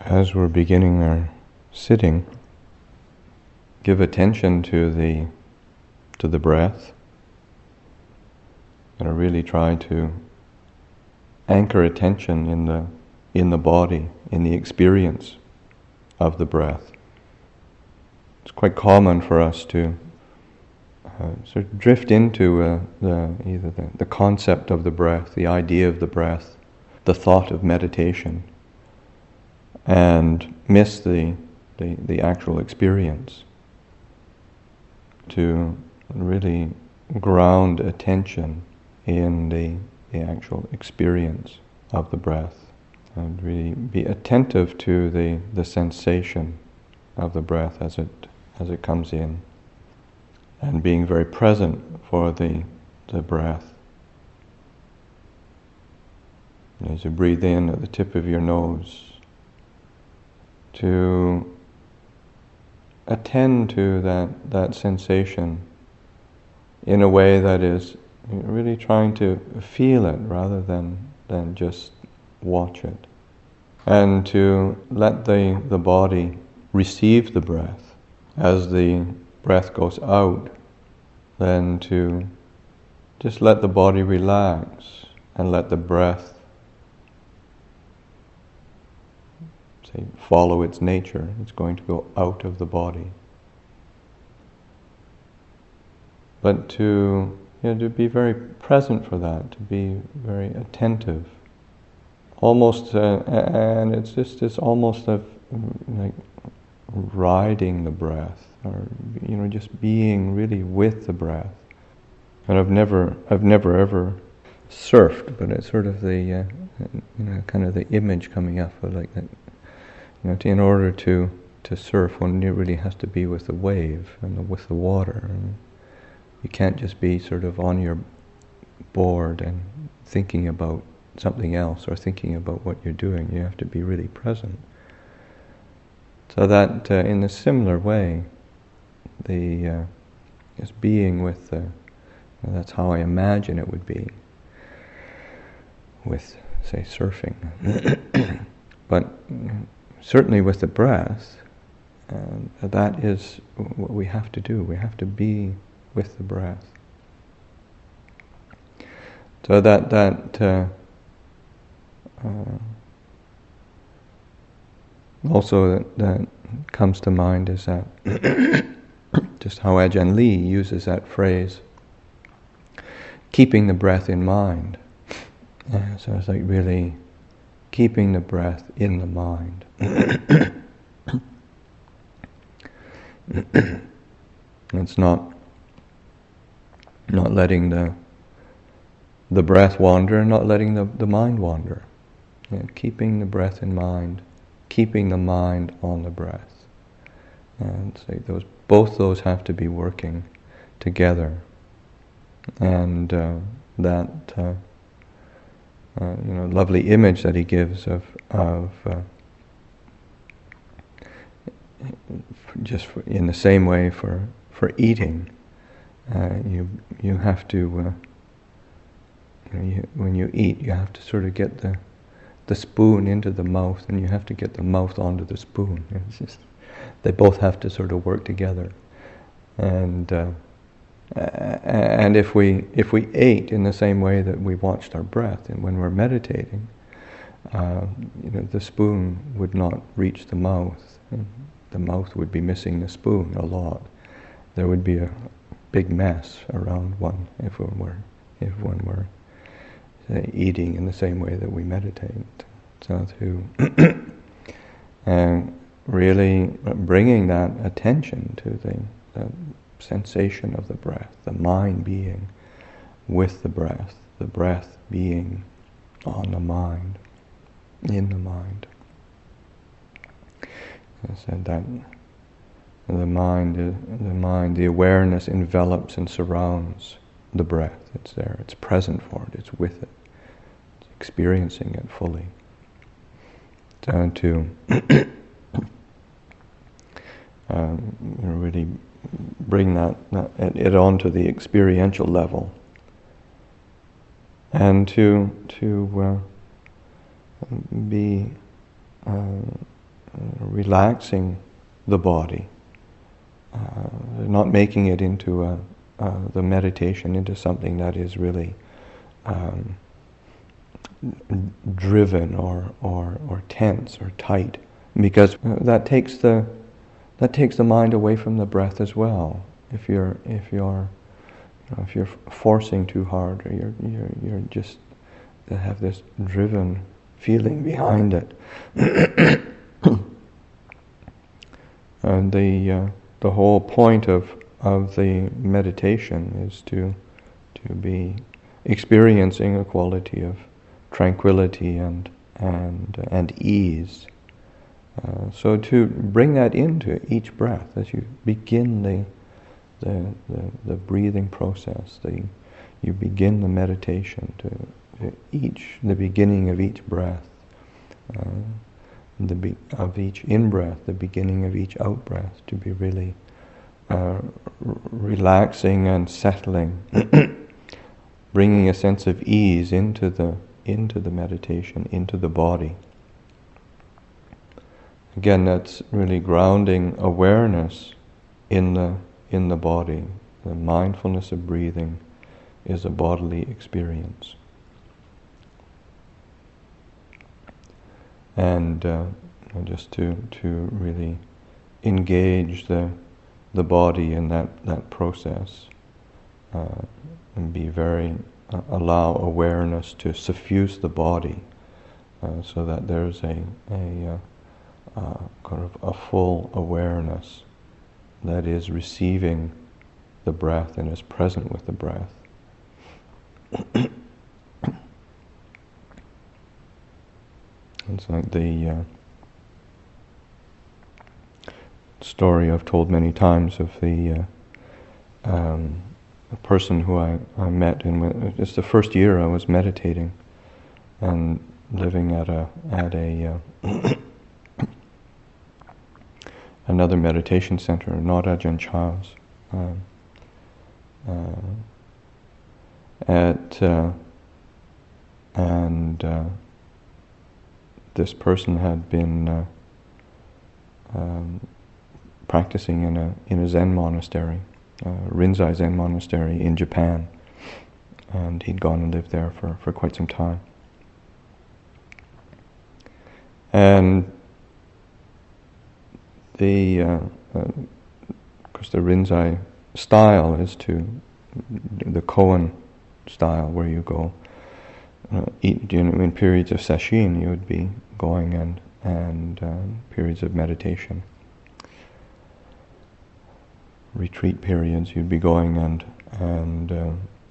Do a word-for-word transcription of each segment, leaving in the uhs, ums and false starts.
As we're beginning our sitting, give attention to the to the breath, and really try to anchor attention in the in the body, in the experience of the breath. It's quite common for us to uh, sort of drift into uh, the either the, the concept of the breath, the idea of the breath, the thought of meditation, and miss the, the, the actual experience. To really ground attention in the, the actual experience of the breath, and really be attentive to the, the sensation of the breath as it as it comes in, and being very present for the the breath. As you breathe in at the tip of your nose, to attend to that, that sensation in a way that is really trying to feel it rather than, than just watch it. And to let the, the body receive the breath. As the breath goes out, then to just let the body relax and let the breath follow its nature. It's going to go out of the body. But to, you know, to be very present for that, to be very attentive. Almost, uh, and it's just it's almost a, like riding the breath, or you know, just being really with the breath. And I've never, I've never ever surfed, but it's sort of the, uh, you know, kind of the image coming up of like that. You know, in order to, to surf, one really has to be with the wave and the, with the water. And you can't just be sort of on your board and thinking about something else or thinking about what you're doing. You have to be really present. So that, uh, in a similar way, the uh, just being with the, that's how I imagine it would be with, say, surfing. But certainly with the breath, uh, that is what we have to do. We have to be with the breath. So that that uh, uh, also that, that comes to mind is that just how Ajahn Lee uses that phrase, keeping the breath in mind. Uh, so it's like really keeping the breath in the mind. It's not not letting the the breath wander, and not letting the, the mind wander. You know, keeping the breath in mind, keeping the mind on the breath. And so those both those have to be working together. And uh, that uh, Uh, you know, lovely image that he gives of of uh, just for, in the same way for for eating, uh, you you have to uh, you know, you, when you eat, you have to sort of get the the spoon into the mouth, and you have to get the mouth onto the spoon. It's just they both have to sort of work together, and. Uh, And if we if we ate in the same way that we watched our breath, and when we're meditating, uh, you know, the spoon would not reach the mouth. And the mouth would be missing the spoon a lot. There would be a big mess around one if one were if one were say, eating in the same way that we meditate. So to and really bringing that attention to the, the sensation of the breath, the mind being with the breath, the breath being on the mind, in the mind. I said that the mind, the mind, the awareness envelops and surrounds the breath. It's there, it's present for it, it's with it, it's experiencing it fully. So to um, you know, really bring that, that it onto the experiential level, and to to uh, be uh, relaxing the body, uh, not making it into a, uh, the meditation into something that is really um, driven or, or or tense or tight, because that takes the that takes the mind away from the breath as well. If you're if you're you know, if you're forcing too hard, or you're you're you're just to have this driven feeling behind it. And the uh, the whole point of of the meditation is to to be experiencing a quality of tranquility and and and ease. Uh, so to bring that into each breath as you begin the the the, the breathing process, the you begin the meditation to, to each the beginning of each breath. Uh, the be- of each in-breath, the beginning of each out-breath, to be really uh, r- relaxing and settling, bringing a sense of ease into the into the meditation, into the body. Again, that's really grounding awareness in the in the body. The mindfulness of breathing is a bodily experience. And uh, just to to really engage the the body in that that process, uh, and be very uh, allow awareness to suffuse the body, uh, so that there's a a uh, uh, kind of a full awareness that is receiving the breath and is present with the breath. It's like the uh, story I've told many times of the uh, um, a person who I, I met in it's the first year I was meditating and living at a at a uh, another meditation center, not Ajahn Chah's, um, uh, at uh, and. Uh, This person had been uh, um, practicing in a in a Zen monastery, uh, Rinzai Zen monastery in Japan, and he'd gone and lived there for, for quite some time. And the uh, uh, of course the Rinzai style is to the koan style, where you go. Uh, eat, you know, in periods of sesshin, you would be going and and um, periods of meditation, retreat periods, you'd be going and and uh,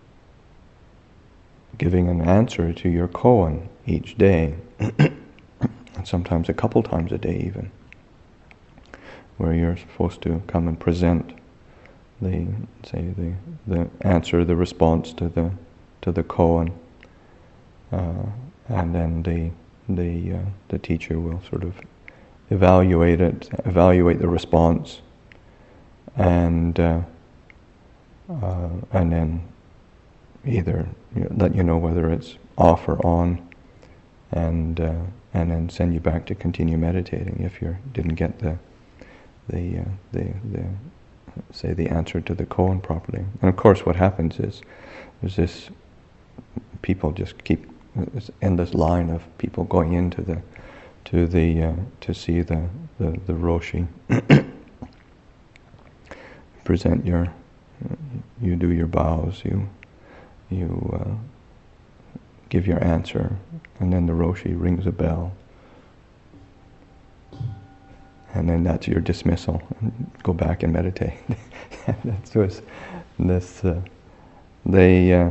giving an answer to your koan each day, and sometimes a couple times a day even, where you're supposed to come and present the say the the answer, the response to the to the koan. Uh, and then the the uh, the teacher will sort of evaluate it, evaluate the response, and uh, uh, and then either you know, let you know whether it's off or on, and uh, and then send you back to continue meditating if you didn't get the the uh, the the say the answer to the koan properly. And of course, what happens is there's this people just keep. This endless line of people going into the to the uh, to see the the, the roshi. Present your, you do your bows, you you uh, give your answer, and then the roshi rings a bell, and then that's your dismissal. Go back and meditate. That's was this uh, they. Uh,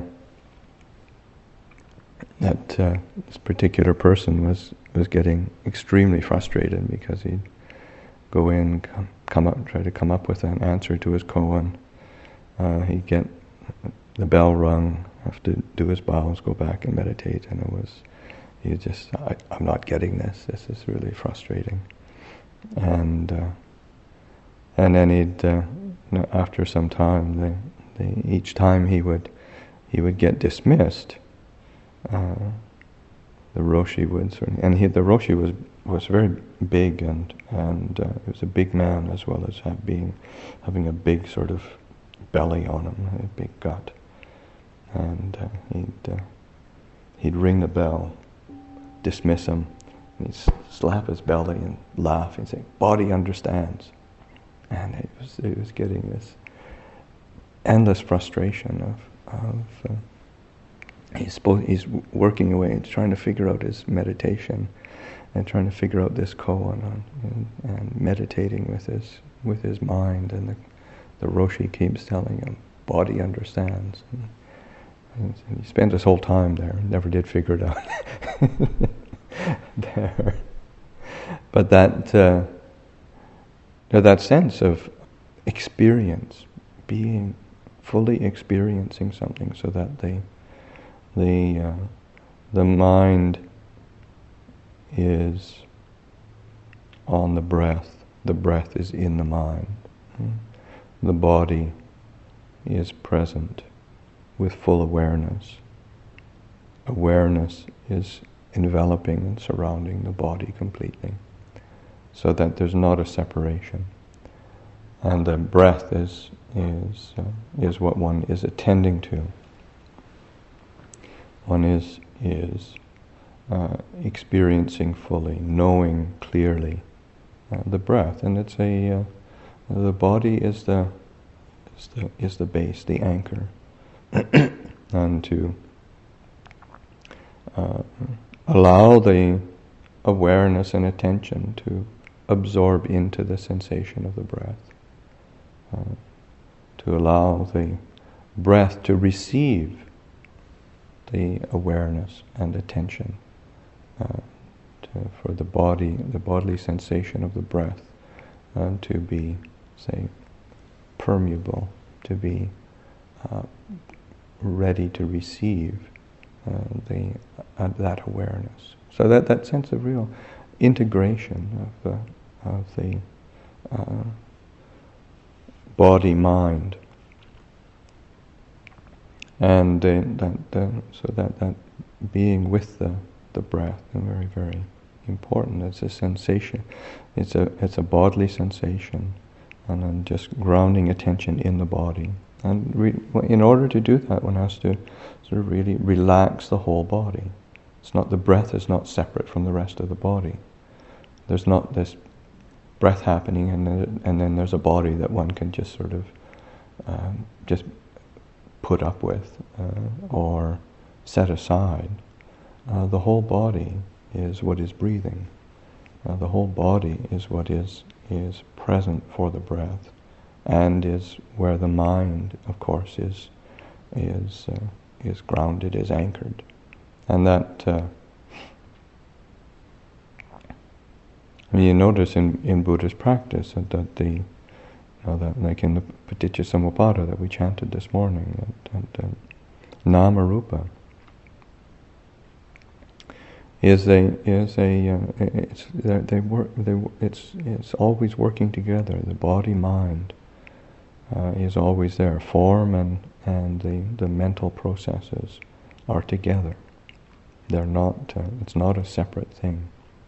that uh, this particular person was, was getting extremely frustrated because he'd go in, come, come up, try to come up with an answer to his koan. Uh, he'd get the bell rung, have to do his bows, go back and meditate, and it was, he just, I, I'm not getting this. This is really frustrating. And uh, and then he'd, uh, you know, after some time, the, the, each time he would he would get dismissed. Uh, the roshi would sort of, and he, the roshi was was very big, and and uh, he was a big man as well as have being having a big sort of belly on him, a big gut, and uh, he'd uh, he'd ring the bell, dismiss him, and he'd slap his belly and laugh and say, "Body understands," and it was it was getting this endless frustration of of. Uh, he's supposed, he's working away, and trying to figure out his meditation, and trying to figure out this koan, and, and meditating with his with his mind, and the the Roshi keeps telling him, "Body understands." And, and he spent his whole time there, and never did figure it out. there, but that uh, that sense of experience, being fully experiencing something, so that the the uh, the mind is on the breath, the breath is in the mind, the body is present with full awareness. Awareness is enveloping and surrounding the body completely, so that there's not a separation. And the breath is is uh, is what one is attending to. One is is uh, experiencing fully, knowing clearly uh, the breath, and it's a uh, the body is the is the is the base, the anchor, and to uh, allow the awareness and attention to absorb into the sensation of the breath, uh, to allow the breath to receive the awareness and attention, uh, to, for the body, the bodily sensation of the breath, uh, to be, say, permeable, to be uh, ready to receive uh, the uh, that awareness. So that, that sense of real integration of the of the uh, body mind, and uh, that uh, so that that being with the the breath is very very important. It's a sensation. It's a it's a bodily sensation, and then just grounding attention in the body. And re- in order to do that, one has to sort of really relax the whole body. It's not, the breath is not separate from the rest of the body. There's not this breath happening and then, and then there's a body that one can just sort of um, just put up with uh, or set aside. Uh, the whole body is what is breathing. Uh, the whole body is what is is present for the breath, and is where the mind, of course, is is uh, is grounded, is anchored, and that. Uh, I mean, you notice in, in Buddhist practice that, that the, you know, that like in the Paticca Samuppada that we chanted this morning, that, that uh, Nama Rupa is a is a uh, it's they work they it's it's always working together. The body mind uh, is always there. Form and and the the mental processes are together. They're not. Uh, it's not a separate thing.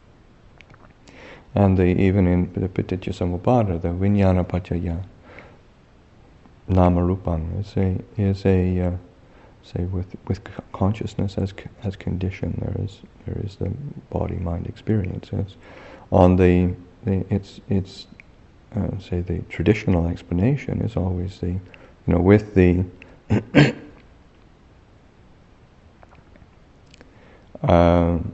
And the, even in the Paticca Samuppada, the Vijnana Paccaya Nama Rupan is a is a uh, say with with consciousness as as condition. There is there is the body mind experience. It's on the, the it's it's uh, say the traditional explanation is always the, you know, with the um,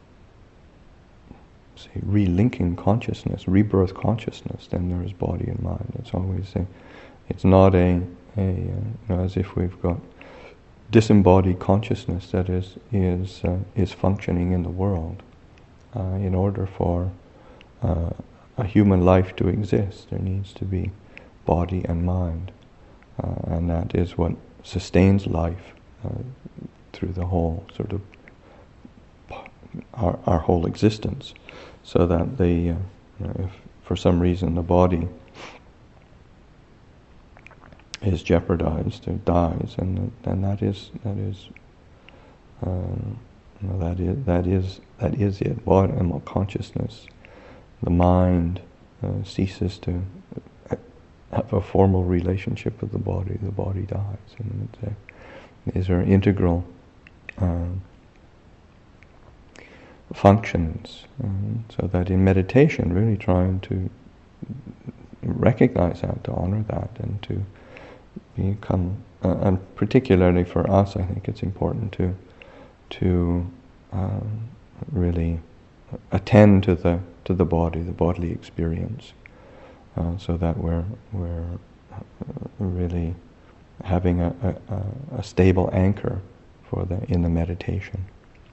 say relinking consciousness, rebirth consciousness. Then there is body and mind. It's always a, it's not a a uh, you know, as if we've got disembodied consciousness that is is uh, is functioning in the world. Uh, in order for uh, a human life to exist, there needs to be body and mind, uh, and that is what sustains life uh, through the whole sort of our, our whole existence. So that the uh, you know, if for some reason the body is jeopardized or dies, and then that is that is uh, You know, that is that is that is it. Body and consciousness, the mind uh, ceases to have a formal relationship with the body. The body dies, and it's a, these are integral um, functions. Um, so that in meditation, really trying to recognize that, to honor that, and to become, uh, and particularly for us, I think it's important to to um, really attend to the to the body, the bodily experience, uh, so that we're we're really having a, a, a stable anchor for the in the meditation.